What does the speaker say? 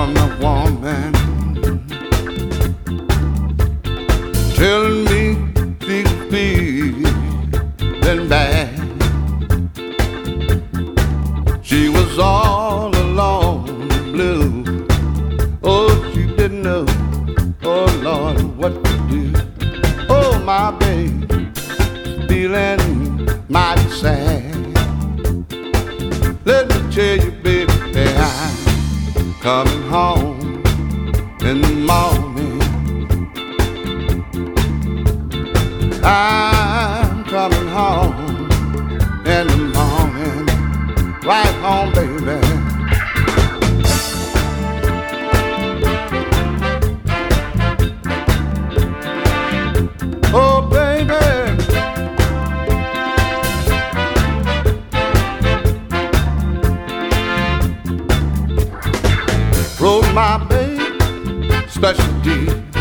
on a woman telling me she's feeling bad. She was all alone and blue. Oh, she didn't know, oh Lord, what to do. Oh, my baby, feeling mighty sad. Let me tell you, baby, that I'm coming home in the morning. I'm coming home in the morning. Right home, baby. Oh, baby. Roll my baby special D.